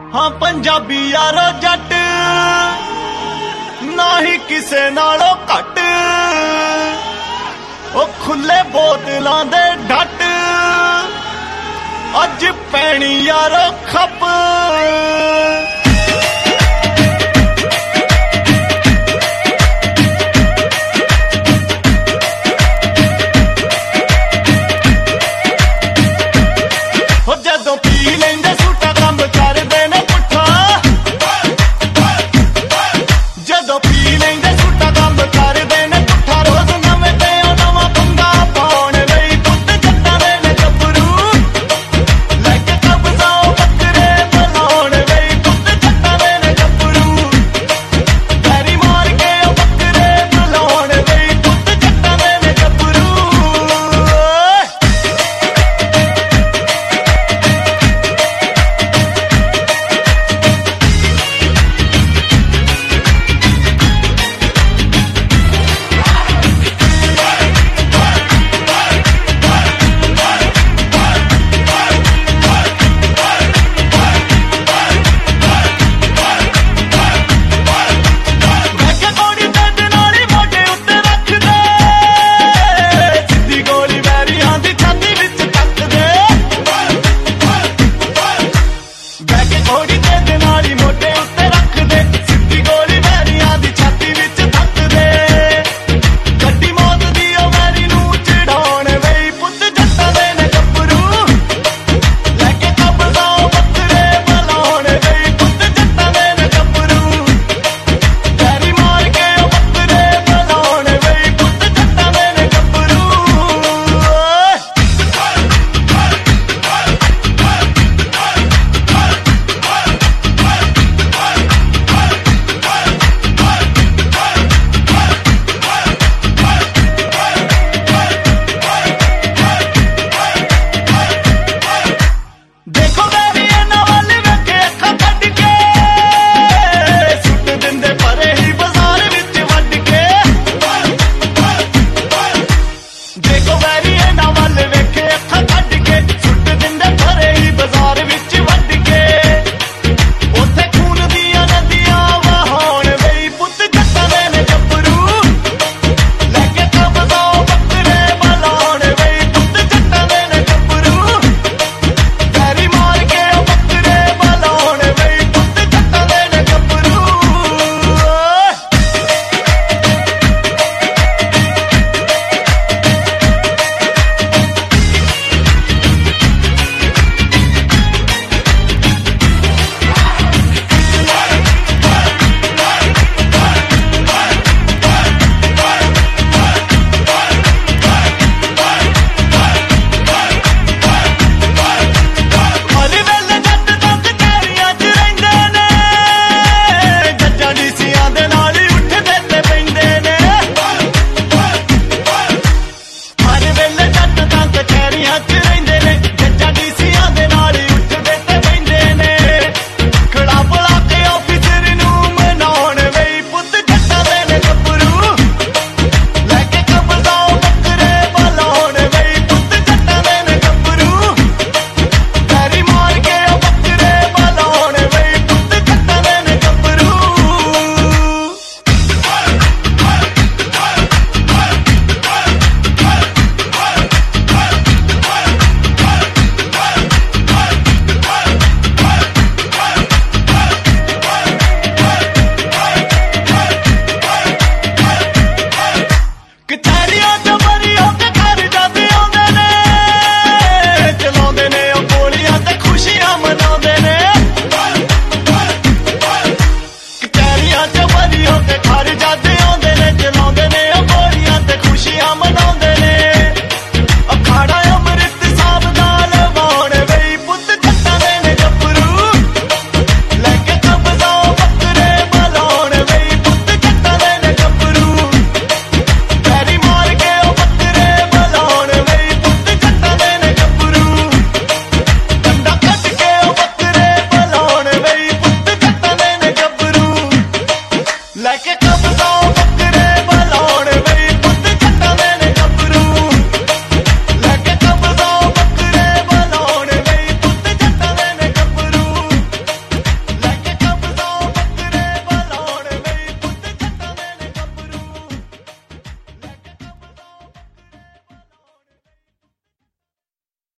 हाँ पंजाबी यारो जट ना ही किसे नालों घट ओ खुले बोतलां दे ढट अज पैनी यारो खप जदों पी लेंदे सूटा कम करदे ने पुट्ठा जदों पी लेंदे सूटा कम करदे ने पुट्ठा रोज नवें ते नवां पंगा पाउण लई पुੱਤ जट्टां दे ने गभरू लैके कब्जा बकरे बुलाउण लई पुੱਤ जट्टां दे ने गभरू पैरी मार के बकरे बुलाउण लई पुੱਤ जट्टां दे ने गभरू घोड़ी ते नाली मोटे